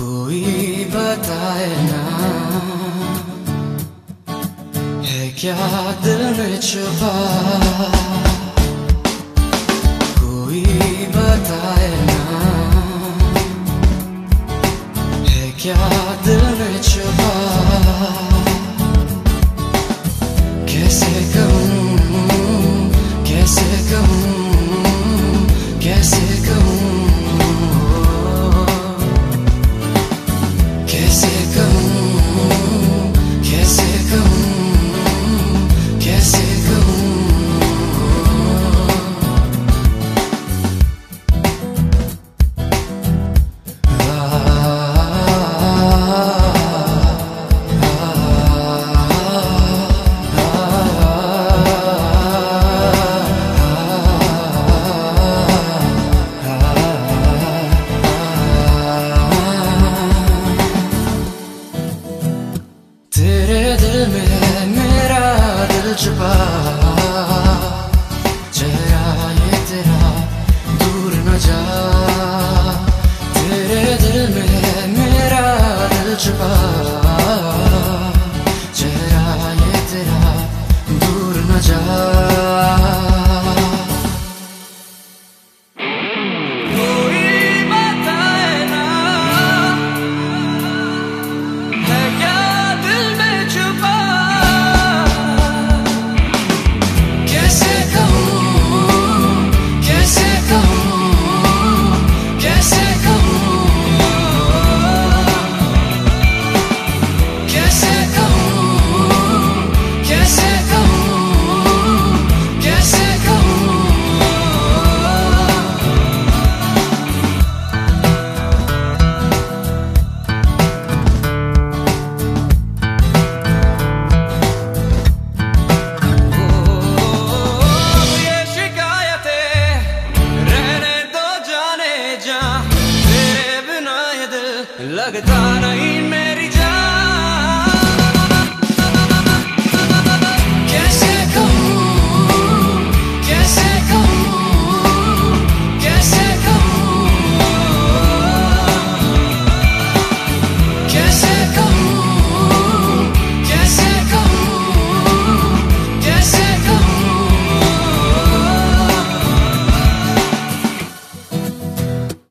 कोई बताए ना, है क्या दिल में छुपा। कोई बताए ना, है क्या दिल में छुपा। कैसे कहूँ, कैसे कहूँ, कैसे कहूँ, कैसे कहूँ, कैसे कहूँ, कैसे कहूँ। तेरे दिल में मेरा दिल छुपा, चेहरा ये तेरा दूर न जा। तेरे दिल में मेरा दिल छुपा, चेहरा ये तेरा दूर न जा। लगता नहीं मेरी